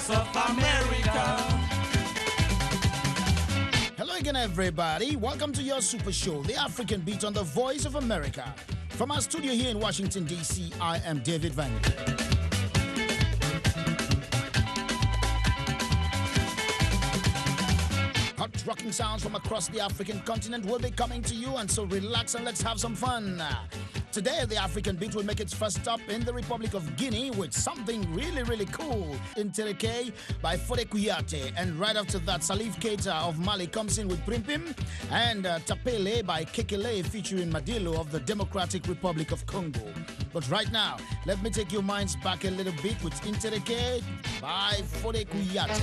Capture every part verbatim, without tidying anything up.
voice of America. Hello again, everybody. Welcome to your super show, The African Beat on the Voice of America. From our studio here in Washington, D C, I am David Van. Hot rocking sounds from across the African continent will be coming to you, and so relax and let's have some fun. Today, the African Beat will make its first stop in the Republic of Guinea with something really, really cool. Intereke by Fode Kouyaté. And right after that, Salif Keita of Mali comes in with Primpim. And uh, Tapele by Kekele featuring Madilo of the Democratic Republic of Congo. But right now, let me take your minds back a little bit with Intereke by Fode Kouyaté.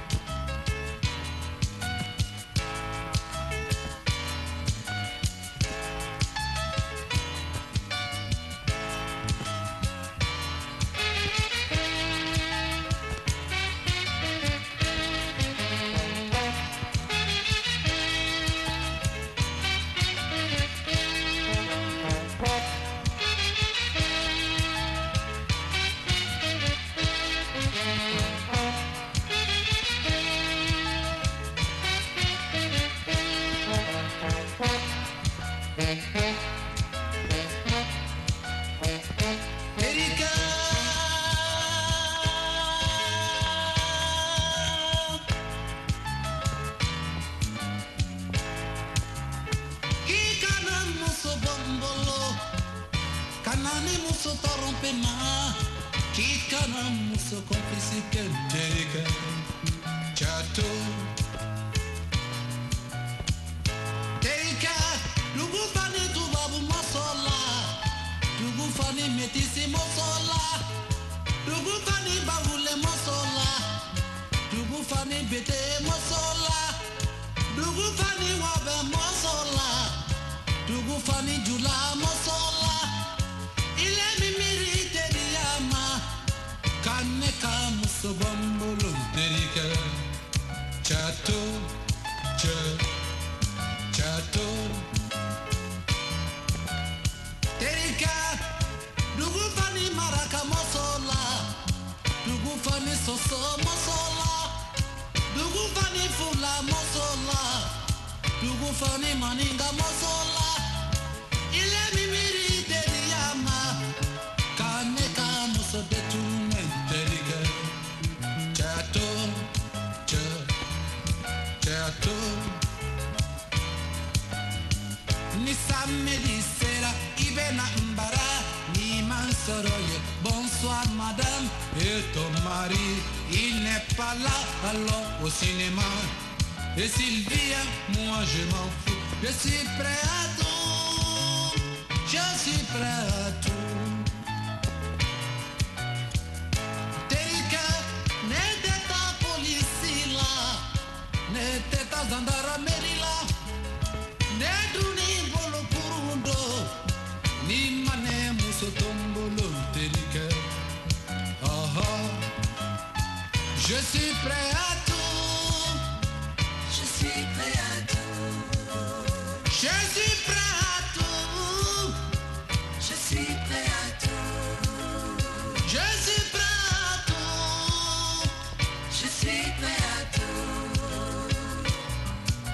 Bonsoir madame et ton mari, il n'est pas là, allons au cinéma. Et s'il vient, moi je m'en fous. Je suis prêt à tout, je suis prêt à tout. Terika, n'était pas police là, n'était pas gendarmerie là, n'était ni bolo purundo, ni mané musotombolo. Je suis prêt à tout. Je suis prêt à tout. Je suis prêt à tout. Je suis prêt à tout. Je suis prêt à tout. Je suis prêt à tout.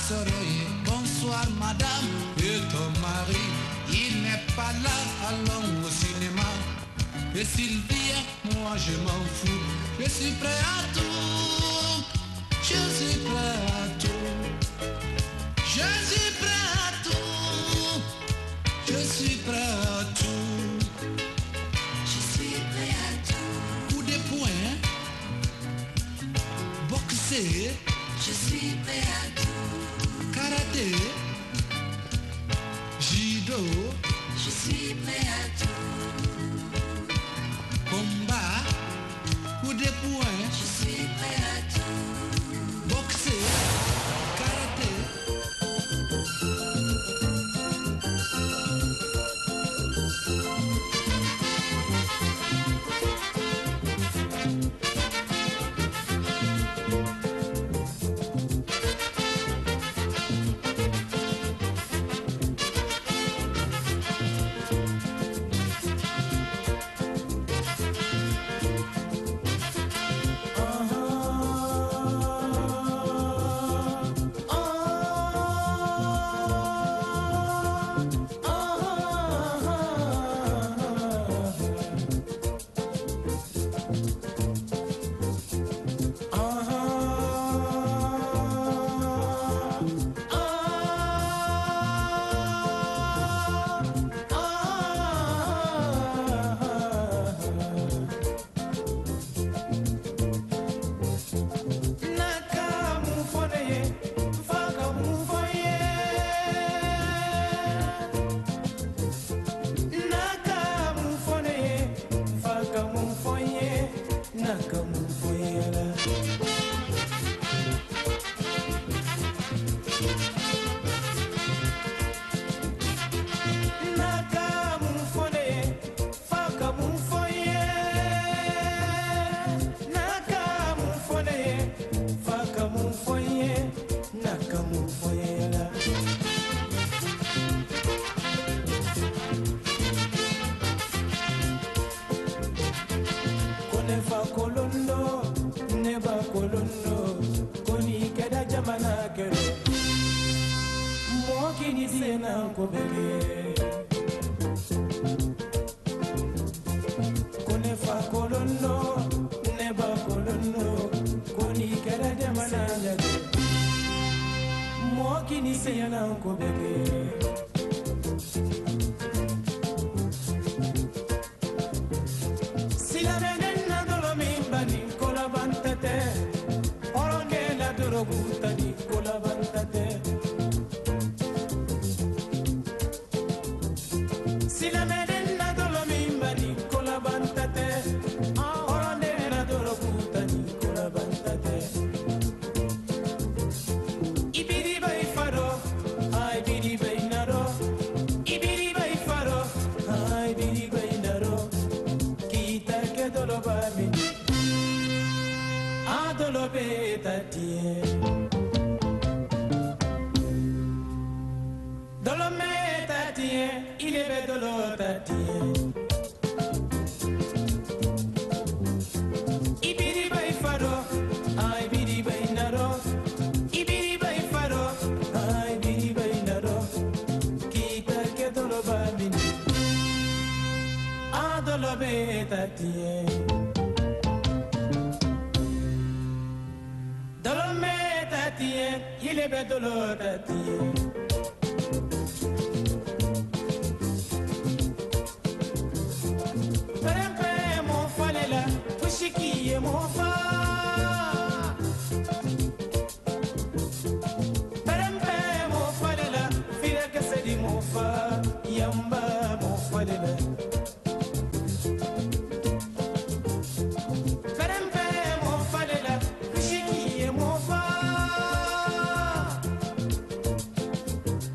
Soroye, bonsoir madame, et ton mari, il n'est pas là, allons au cinéma. Et Sylvia, moi je m'en fous, je suis prêt à tout, je suis prêt à tout, je suis prêt à tout, je suis prêt à tout, je suis prêt à tout. Coup de poing, boxer, je suis prêt à tout. Karaté, judo, je suis prêt à tout. Combat, coup de poing, je suis prêt à tout. Boxer, karaté.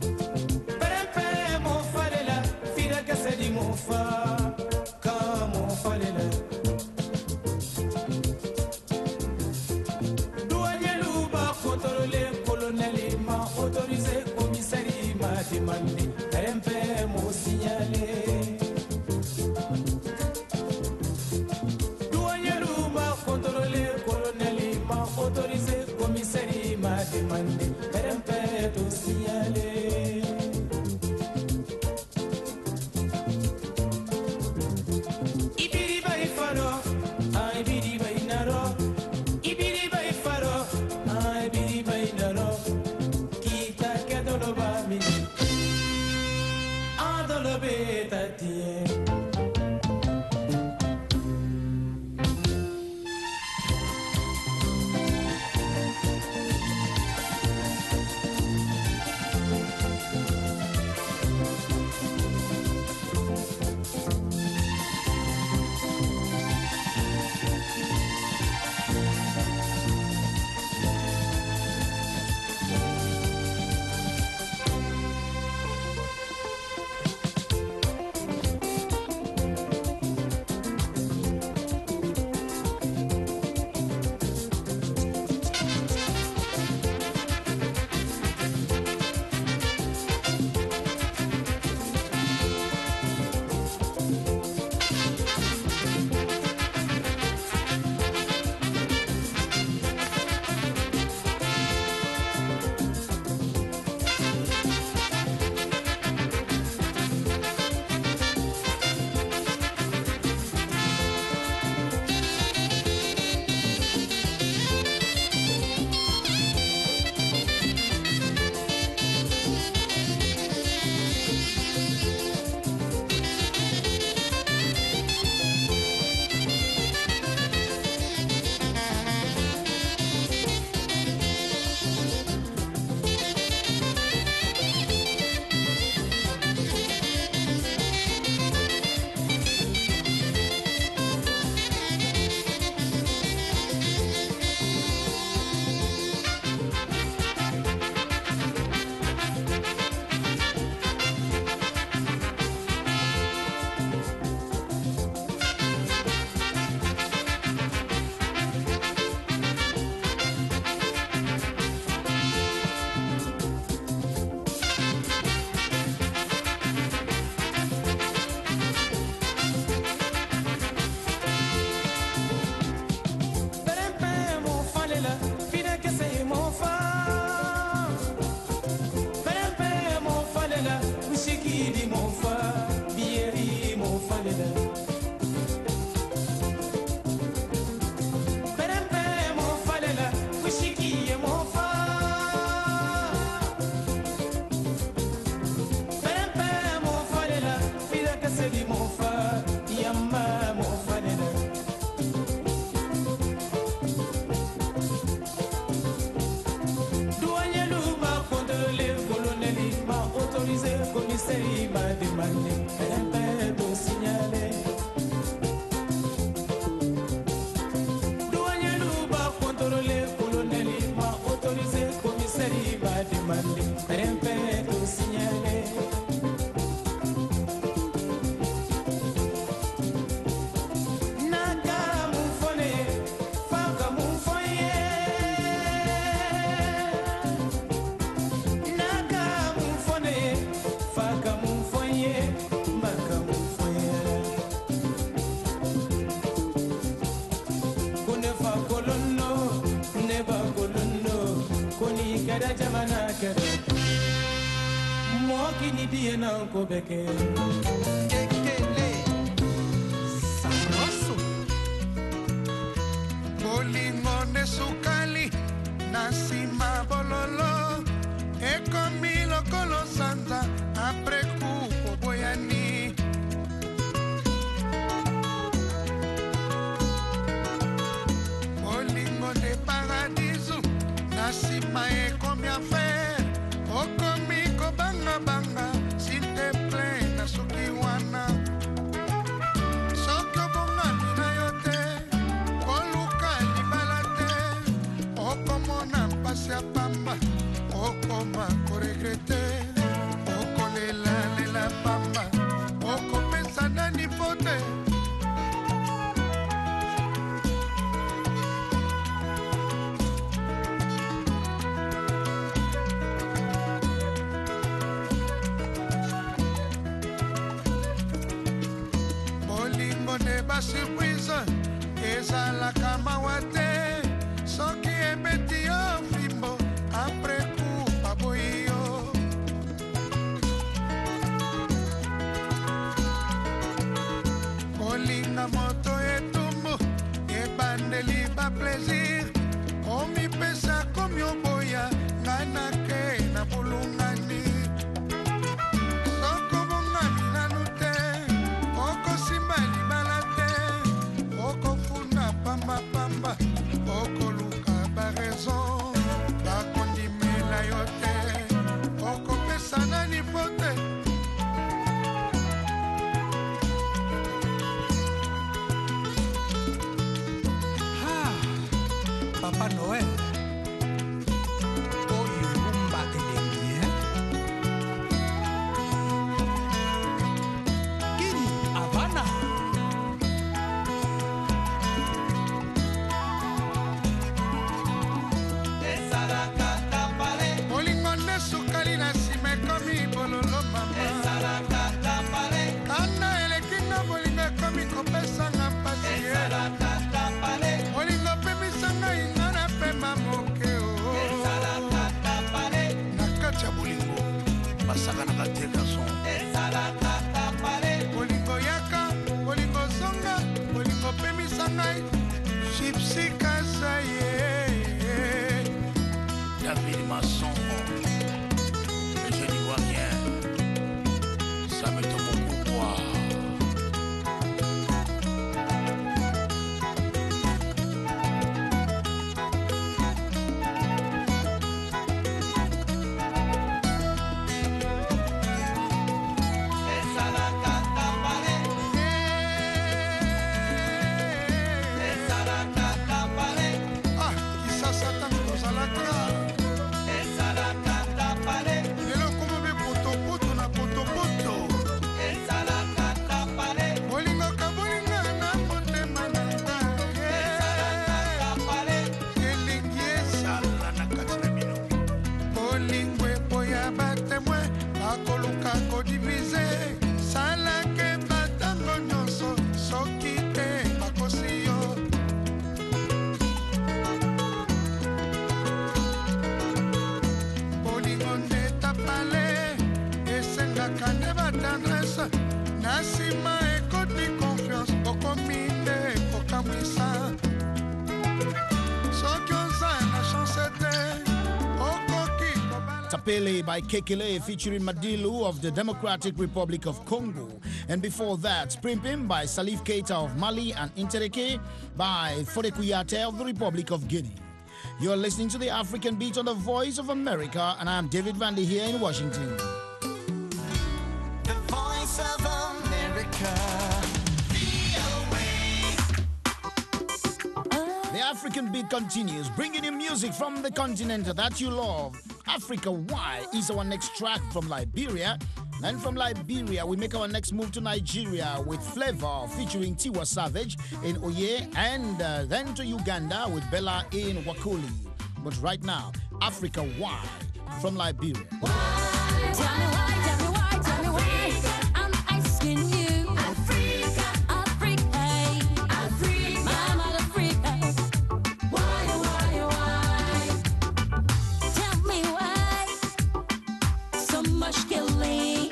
Come on. Guinea bien en beke. Bolingo sukali nasima bololo ekomilo kolosanza après coup boyani bolingo de paradiso nasima ekomi affaire okomi kobanga banga s'il te plaît nasuki wana soko bongani na yo te koluka libala te okomona mpasi ya pamba okoma koregrete okolela lela pamba okopesa nani pote bolingo ne basurprise ezalaka mawa te soki ebeti yo fimbo apres coup baboyi yo kolinga moto etumbu ebandeli baplaisir omipesa komi oboya ngai nake na bulungani soko bongami nanu te okosimba libala te okofunda pambapamba okoluka baraison bakondimela yo te okopesa nani pote Papa Noël. Oyo rumba elengi, hein? Guinea, Havana. bolingo nde sukali na nsima ekomi bololo mama kana elekinga bolingo ekomi kopesanga mpasi bolingo pemisanga inga na pema moke na kati ya bolingo basakanaka te garson bolingo yaka bolingo zonga bolingo pemisanga chipsi kasa ye David Masson, je n'y vois rien, ça me tombe au pouvoir. Ah, qui ça s'attend aux alacras. Lelo como be poto poto na poto poto. Bolingo ka bolinga na motema na ngai. Elingi ezala na kati na bino. Bolingo eboya batemwe bakoluka kodivise. Salake batango nyonso soki te bakosi yo. Bolingo nde tapale esengaka nde batendresse na nsima ekoti confiance okomi nde kokamwisa soki oza na chance te okoki kobala Tapele by Kekele featuring Madilu of the Democratic Republic of Congo. And before that, Sprimpim by Salif Keita of Mali and Intereke by Fode Kuyate of the Republic of Guinea. You're listening to the African Beat on the Voice of America, and I'm David Vandy here in Washington. The Voice of America. The African Beat continues, bringing you music from the continent that you love. Africa Why is our next track from Liberia. And from Liberia, we make our next move to Nigeria with Flavor featuring Tiwa Savage in Oye, and uh, then to Uganda with Bella in Wakoli. But right now, Africa Why from Liberia. Tell me why, tell me why, tell me why. I'm asking you. Africa, Africa, hey. Africa, Mama Africa. Why, why, why? Tell me why. So much killing.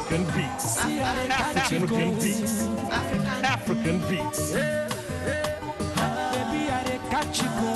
African beats. African beats. African beats. Baby, I dey catch you go.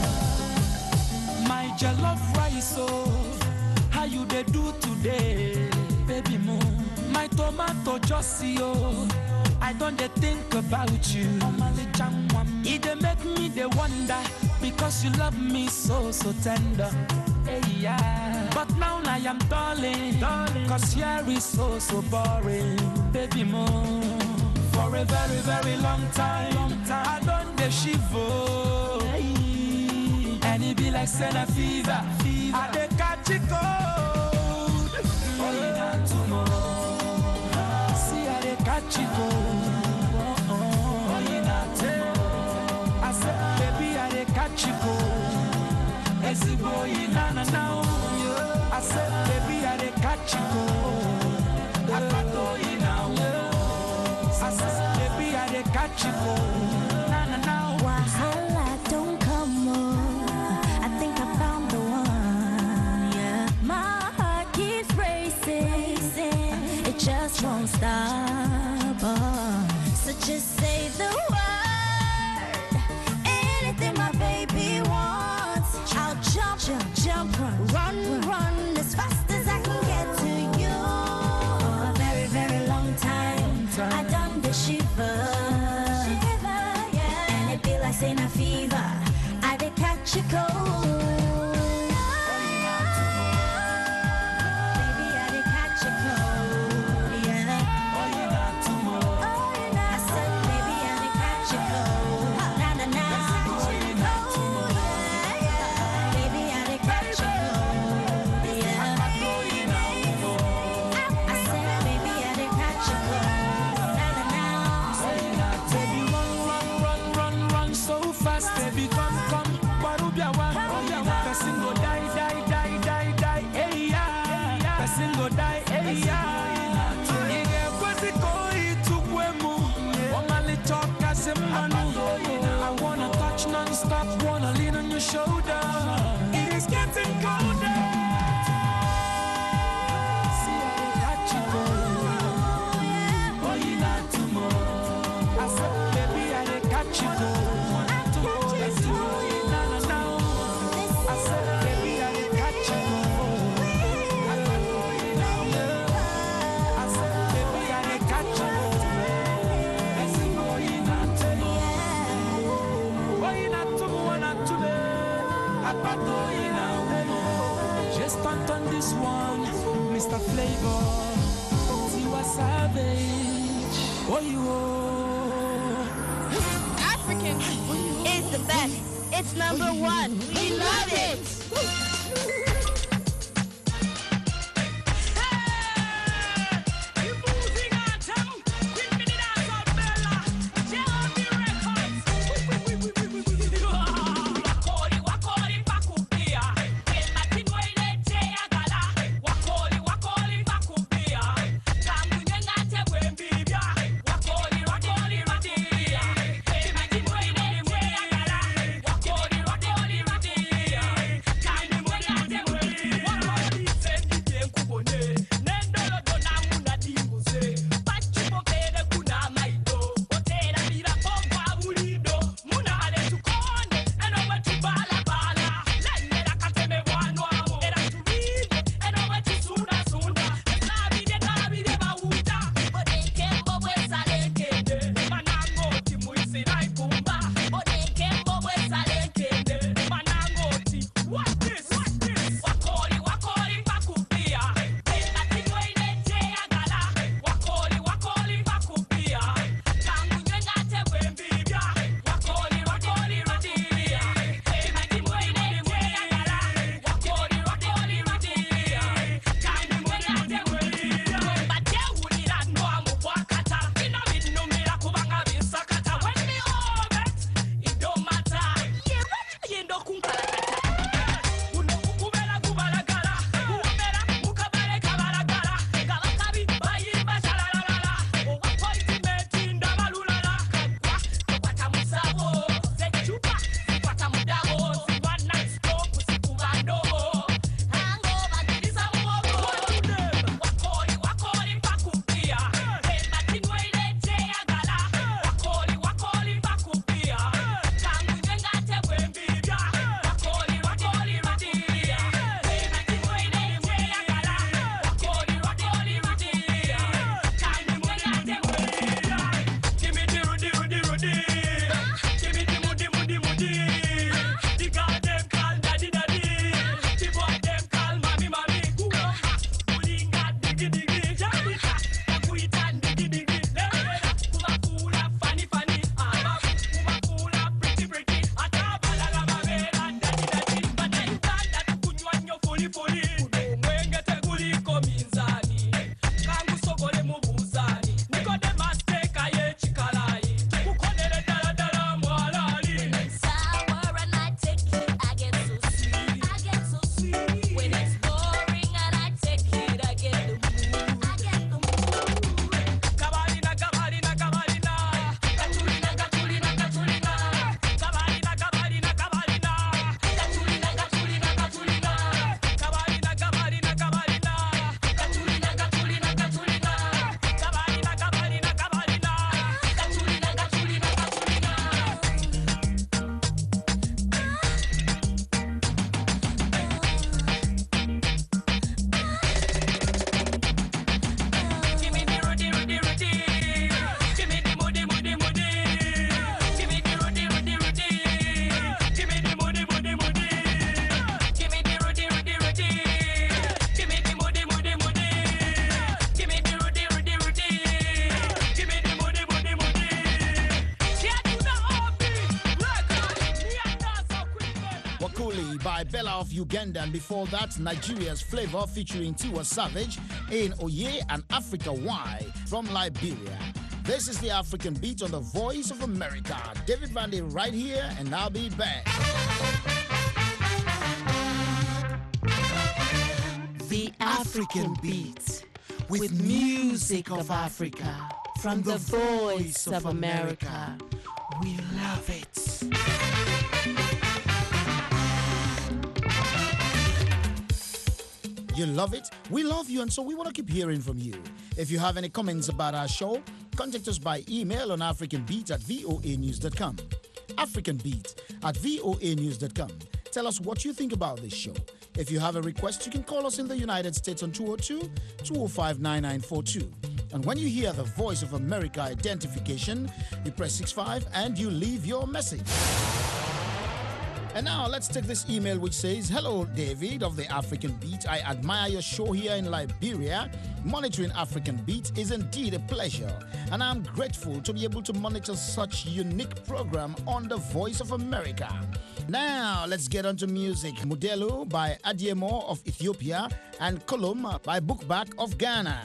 My jollof rice, oh, how you dey do today, baby mo? My tomato just see, oh, I don't dey think about you. It dey make me dey wonder because you love me so so tender. Hey, yeah. But now I am darling, darling, cause here is so so boring, baby mo. For a very very long time, long time I don't dey shiver, hey. And it be like Senna fever, fever. I dey catch it cold, oh, yeah, tomorrow. See I dey catch it cold, oh, oh, yeah, tomorrow. I said baby I dey catch it cold. Easy boy, na na na. I said, baby, I dey catch you go. I got to you now. I said, baby, I dey catch you go. Na na na. Wahala don't come on. I think I found the one. Yeah, my heart keeps racing. It just won't stop. Oh. So just say the word. Anything my baby wants. I'll jump, jump, jump, run, run, run as fast as I can get to you. For a very, very long time, I done the shiver, shiver, yeah. And it be like saying a fever. I did catch a cold. Baby, I did catch a cold, yeah. Oh, you not tomorrow. Oh, you know. I said, baby, I did catch a cold. Na na na. Oh, yeah, yeah. Baby, I did catch a cold, yeah. I said, baby, I did catch a cold. Na na na. Baby, run, run, run, run, run so fast. Baby, come, come. Barubia one. Person go die, die, die, die, die. Hey, yeah. Person go die, hey, yeah. Ige kwezi koi tukwemu. Omali talk as a manu. I wanna touch non-stop, wanna lean on your shoulder. It is getting colder. See, I dey catch you go. Oh, you not tomorrow. I said, baby, I dey catch you go. Let's do it, na na na. I said, baby, I dey catch you go. I got to you now. I said, baby, I dey catch you go. Let's do it, na tomorrow. Oh, you not tomorrow, not today. I got to you now. Just punt on this one, Mister Flavor. Tiwa Savage. Oh, you. African is the best. It's number one. We love it. Wakuli by Bella of Uganda, and before that, Nigeria's Flavor featuring Tiwa Savage in Oye and Africa Y from Liberia. This is the African Beat on the Voice of America. David Vandy right here, and I'll be back. The African Beat with music of Africa from the Voice of America. We love it. You love it? We love you, and so we want to keep hearing from you. If you have any comments about our show, contact us by email on africanbeat at voa news dot com. africanbeat at voa news dot com. Tell us what you think about this show. If you have a request, you can call us in the United States on two oh two, two oh five, nine nine four two. And when you hear the Voice of America identification, you press six five and you leave your message. And now let's take this email which says, "Hello David of the African Beat. I admire your show here in Liberia. Monitoring African Beat is indeed a pleasure, and I'm grateful to be able to monitor such unique program on the Voice of America." Now let's get on to music. Modelo by Adiemo of Ethiopia and Kolum by Bookback of Ghana.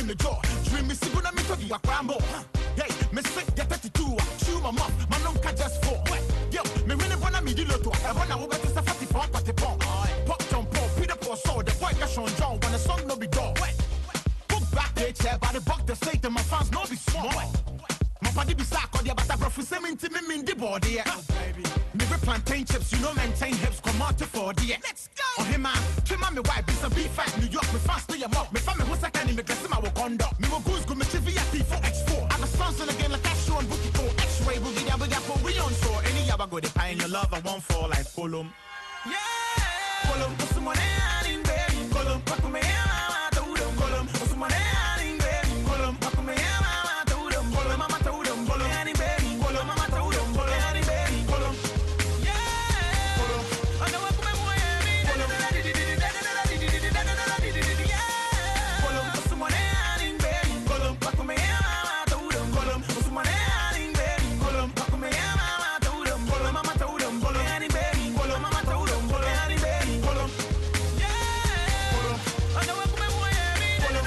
me jaw. Dream me see gonna me to be a crambo. Hey, me sick get thirty-two. Chew my mouth, my num can just fall. Yo, me really wanna me di loto. I wanna go back to sa fatty pop party pop. Pop jump pop, Peter Paul so the boy got Sean John when the song no be dog. Put back the chair by the buck the say to my fans no be small. My body be sack on the but I brought for seven to me in the body. Me be plantain chips, you know maintain hips, come out to four D. Let's go. Oh hey man, trim on me white, be some beef fat, New York, me fast to your mouth. Me family who's second in me dress my Wakanda. Me will goose go me T V at P four X four. I'm a sponsor again like Cash on Bookie Go. X-ray will be there, we got for we on so. Any yaba go the pie in your love, I won't fall like Colum. Yeah, Colum, put some money in baby. Colum, pack me out, Colum, Colum, put some money in baby. Colum, pack me out, Colum, Colum, mama told him, Colum, any baby. Colum, mama told him, Colum, any baby. Colum, yeah, Colum, I know what come away. Colum, yeah, Colum, put some money in baby. Colum, pack me out, Colum, Colum, put some money in baby. Colum, pack me out, Colum, Colum, mama told him, Colum, any baby. Colum, mama told him, Colum, any baby. Colum, yeah, Colum, I know what come away. Colum,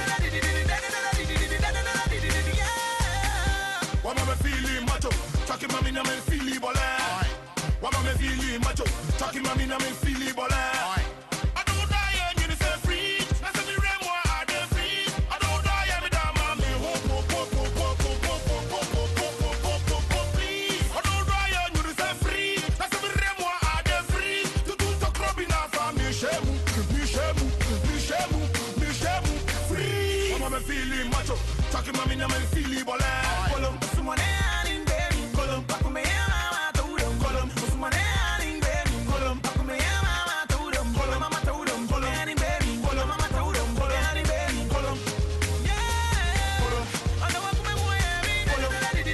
yeah. What am I feeling macho? Talking mommy na me feeling bole. What am I feeling macho? Talking mommy na me feeling bole. I don't die and you say free. I say me rem moi I dey free. I don't die and me da mommy ho ho ho ho ho ho ho ho ho ho ho ho ho please. I don't die and you say free. I say me rem moi I dey free. Tu tu to krobi na fa mi shemu, mi shemu, mi shemu, mi shemu free. What am I feeling macho? Talking mommy na me feeling bole. Colum, put some money in baby. Colum, pack me out, Colum, Colum, put some money in baby. Colum, pack me out, Colum, Colum, mama told him, Colum, any baby. Colum, mama told him, Colum, any baby. Colum, yeah, Colum, I know what come away. Colum,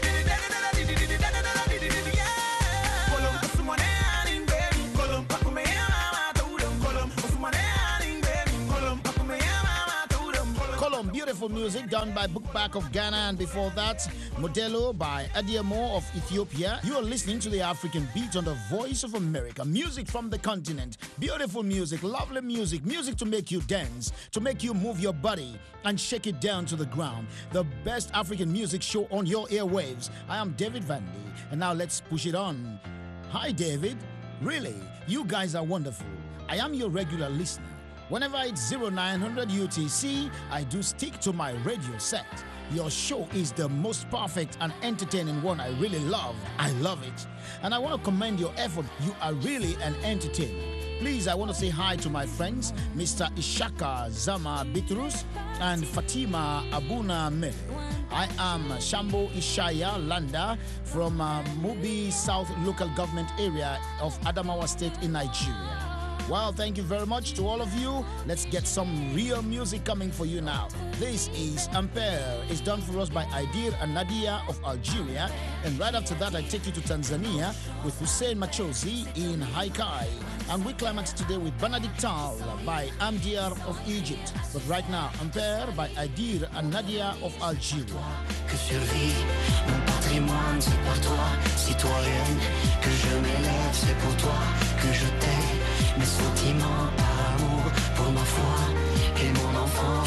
yeah, Colum, put some money in baby. Colum, pack me out, Colum, Colum, put some money in baby. Colum, pack me out, Colum, Colum. Column, beautiful music done by Bookback of Ghana, and before that, Modelo by Adiamo of Ethiopia. You are listening to the African Beat on the Voice of America. Music from the continent. Beautiful music, lovely music, music to make you dance, to make you move your body and shake it down to the ground. The best African music show on your airwaves. I am David Vandy, and now let's push it on. Hi, David. Really, you guys are wonderful. I am your regular listener. Whenever it's zero nine hundred U T C, I do stick to my radio set. Your show is the most perfect and entertaining one I really love. I love it. And I want to commend your effort. You are really an entertainer. Please, I want to say hi to my friends, Mister Ishaka Zama Bitrus and Fatima Abuna Mele. I am Shambo Ishaya Landa from uh, Mubi South Local Government Area of Adamawa State in Nigeria. Well, thank you very much to all of you. Let's get some real music coming for you now. This is Ampere. It's done for us by Aidir and Nadia of Algeria. And right after that, I take you to Tanzania with Hussein Machozi in Haikai. And we climax today with Benedictal by Amdiar of Egypt. But right now, Ampere by Aidir and Nadia of Algeria. Que survit mon patrimoine, c'est par toi, citoyenne, que je m'élève, c'est pour toi que je t'ai. Mes sentiments par amour pour ma foi et mon enfant.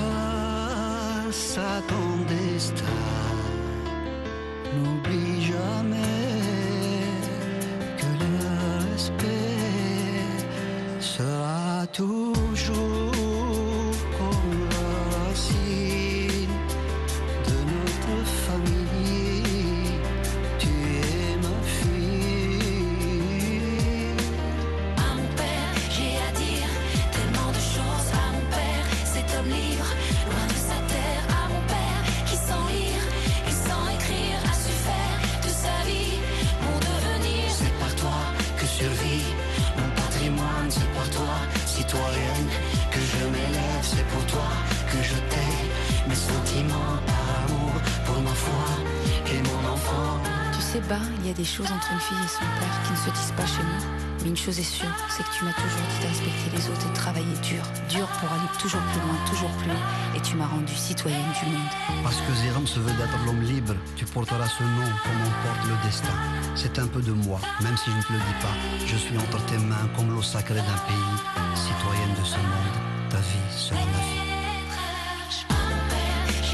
Face à ton destin, n'oublie jamais que le respect sera toujours comme la racine de notre famille. Tu es ma fille. À mon père, j'ai à dire tellement de choses. À mon père, cet homme libre, loin de sa terre. À mon père, qui sans lire et sans écrire a su faire de sa vie mon devenir. C'est par toi que survit mon patrimoine, c'est par toi, citoyenne, que je m'élève, c'est pour toi que je t'ai. Mes sentiments par amour pour ma foi et mon enfant. Tu sais, bah, il y a des choses entre une fille et son père qui ne se disent pas chez nous. Mais une chose est sûre, c'est que tu m'as toujours dit de respecter les autres et de travailler dur. Dur pour aller toujours plus loin, toujours plus haut. Et tu m'as rendue citoyenne du monde. Parce que Zéram se veut d'être l'homme libre, tu porteras ce nom comme on porte le destin. C'est un peu de moi, même si je ne te le dis pas. Je suis entre tes mains comme l'eau sacrée d'un pays. Citoyenne de ce monde, ta vie sera ma vie.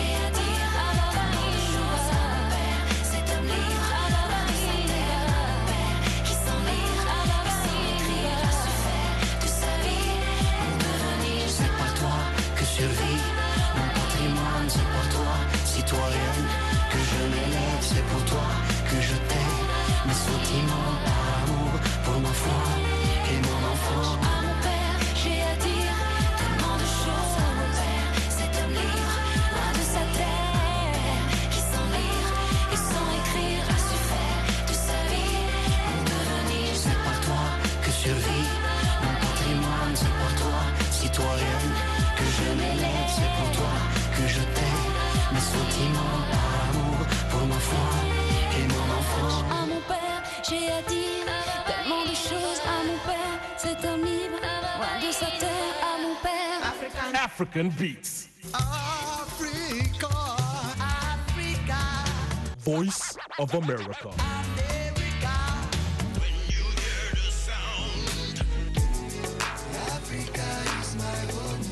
citoyenne, que je m'élève, c'est pour toi que je t'ai. Mes sentiments par amour pour ma foi et mon enfant. À mon père, j'ai à dire tellement de choses à mon père. C'est un livre loin de sa terre, qui sans lire et sans écrire a su faire de sa vie pour devenir. C'est par toi que survit mon patrimoine, c'est pour toi, citoyenne, que je m'élève, c'est pour toi que je t'ai. Mes sentiments par amour pour ma foi et mon enfant. À mon père, j'ai à dire tellement de choses à mon père. C'est un livre loin de sa terre. À mon père, African Beats. Africa, Africa, Voice of America. America. When you hear the sound, Africa is my home.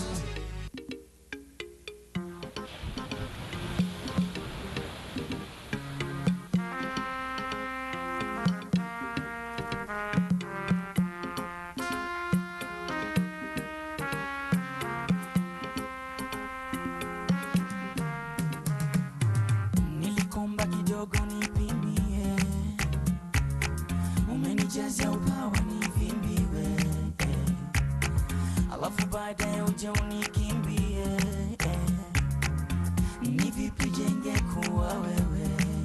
Nilikomba kidogo nipimie, umenijazia upawa nivimbiwe, alafu baadaye uje unikimbie. Ni vipi jenge kuwa wewe,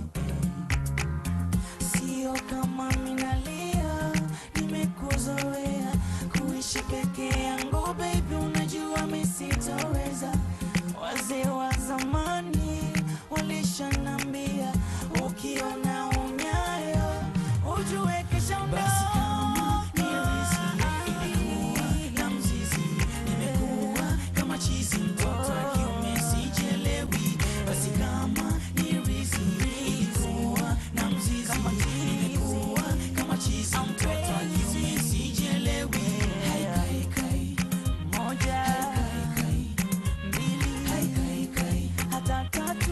sio kama minalia, nimekuzoea kuishi peke yangu baby, unajua mimi sitaweza. Wazee wa zamani walishanambia ukiona unyayo ujue kesho ndo. Basi kama ni rizi ilikuwa na mzizi, nimekuwa kama chizi, mtoto wa kiume sijelewi. Basi kama ni rizi ilikuwa na mzizi, nimekuwa kama chizi, mtoto wa kiume sijelewi. Hai kai kai moja, mbili, hai kai kai hata tatu.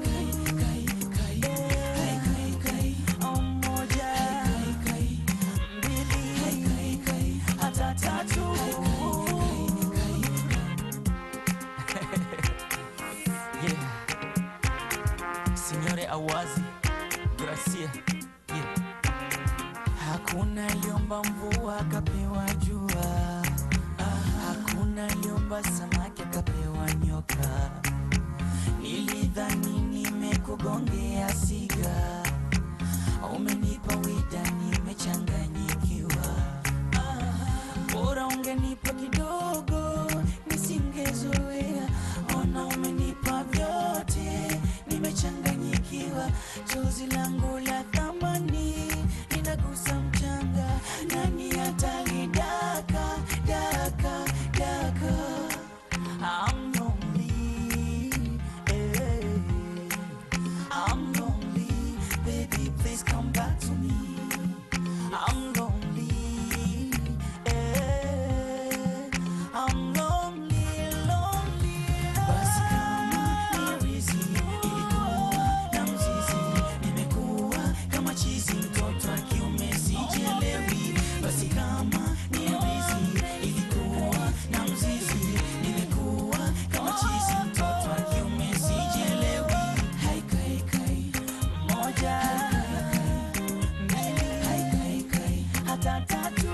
Signore Awazi, gracia, yeah. Hakuna liomba mvua akapewa jua, hakuna liomba samaki akapewa nyoka. Nilidhani nimekugongea siga, umenipa wida nimechanganyikiwa. Bora ungenipa kidogo nisingezoea, ona umenipa vyote nimechanganyikiwa. Chozi langu la thamani linagusa mchanga, nani atalidaka daka daka. I'm lonely, eh. I'm lonely, baby please come back to me. I'm lonely, eh. I'm lonely, lonely. Basi kama ni rizi ilikuwa na mzizi, nimekuwa kama chizi, mtoto wa kiume sijelewi. Basi kama ni rizi ilikuwa na mzizi, nimekuwa kama chizi, mtoto wa kiume sijelewi. Hai kai kai moja, mbili, hai kai kai hata tatu.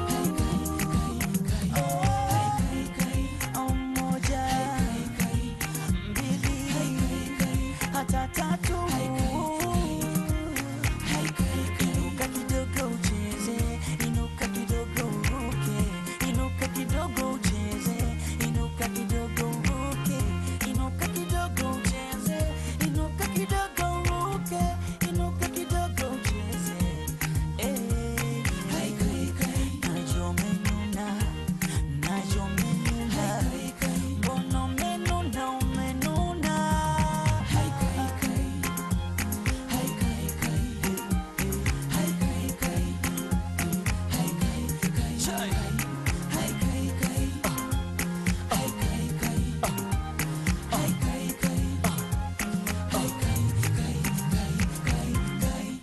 Hata tatu. Inuka kidogo ucheze, inuka kidogo uruke, inuka kidogo ucheze, inuka kidogo uruke, inuka kidogo ucheze, inuka kidogo uruke, inuka kidogo ucheze. Eh, hai kai kai, najua umenuna, najua umenuna, mbona umenuna umenuna. Hai kai kai, hai kai kai, hai kai kai, hai kai kai, hai kai kai, hai kai kai, hai kai kai, hai kai kai,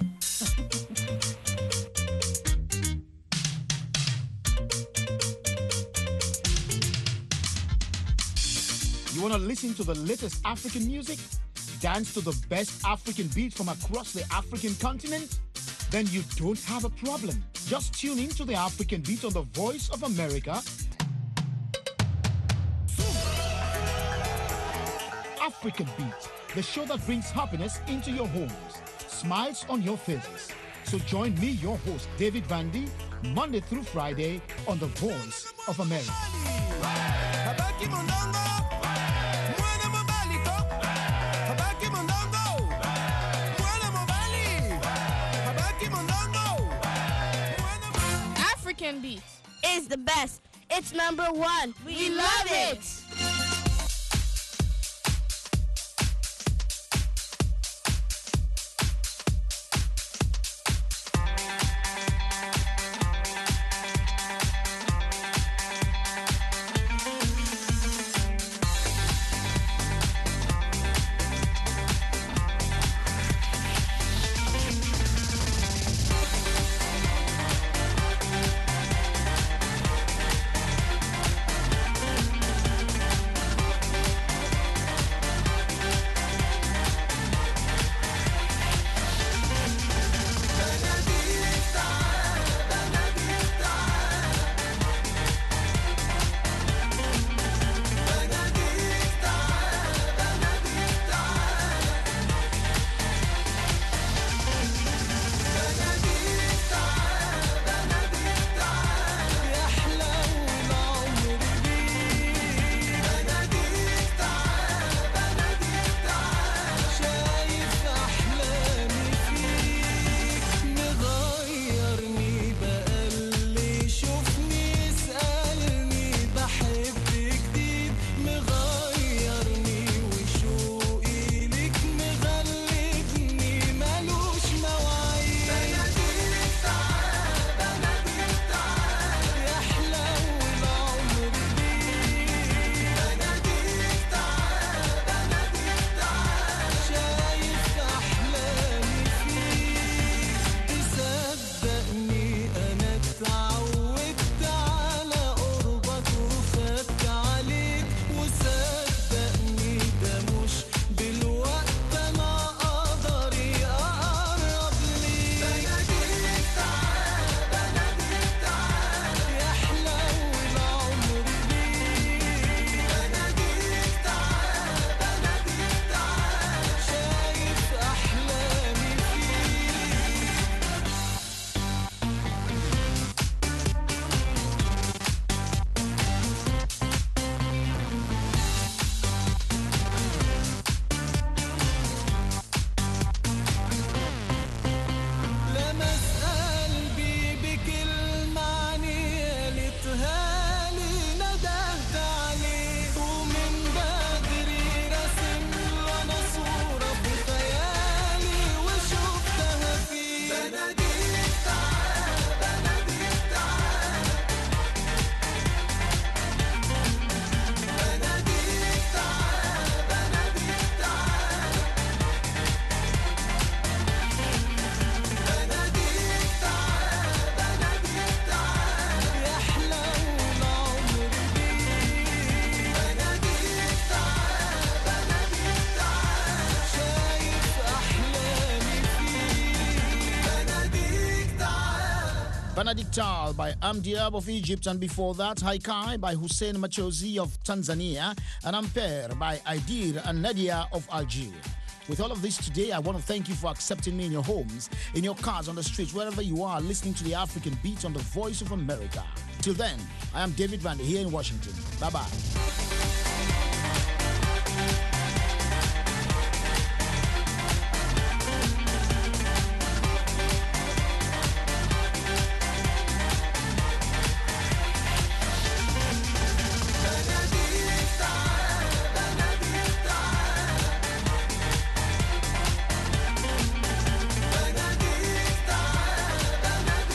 You want to listen to the latest African music? dance to the best African beats from across the African continent? Then you don't have a problem. Just tune in to the African Beat on the Voice of America. African Beat, the show that brings happiness into your homes, smiles on your faces. So join me, your host, David Vandy, Monday through Friday on the Voice of America. African Beats is the best. It's number one. We, love it. Benedictal by Amdiab of Egypt, and before that, Haikai by Hussein Machozi of Tanzania, and Ampere by Aidir and Nadia of Algeria. With all of this today, I want to thank you for accepting me in your homes, in your cars, on the streets, wherever you are, listening to the African Beat on the Voice of America. Till then, I am David Vandy here in Washington. Bye-bye.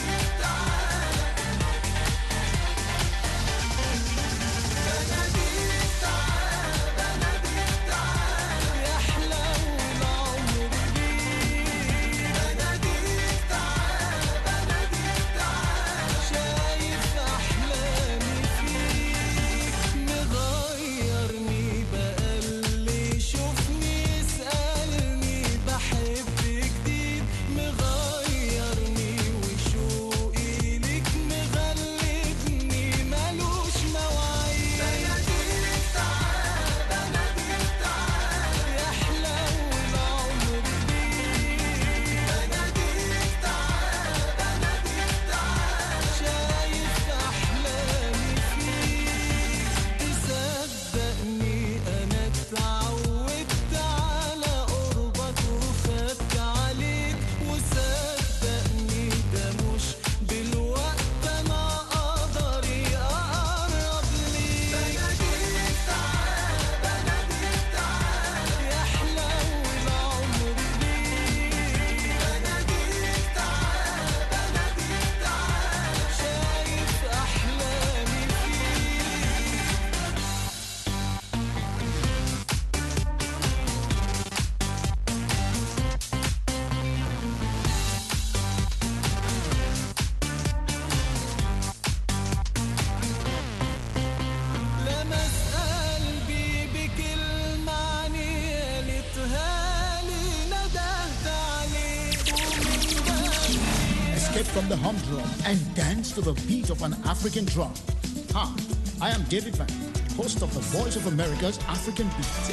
Benedicta escape from the humdrum and dance to the beat of an African drum. Hi, I am David Van, host of the Voice of America's African Beats.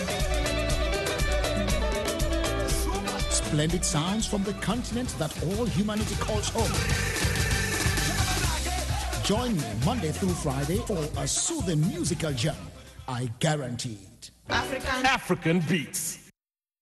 Splendid sounds from the continent that all humanity calls home. Join me Monday through Friday for a soothing musical journey. I guarantee it. African African Beats.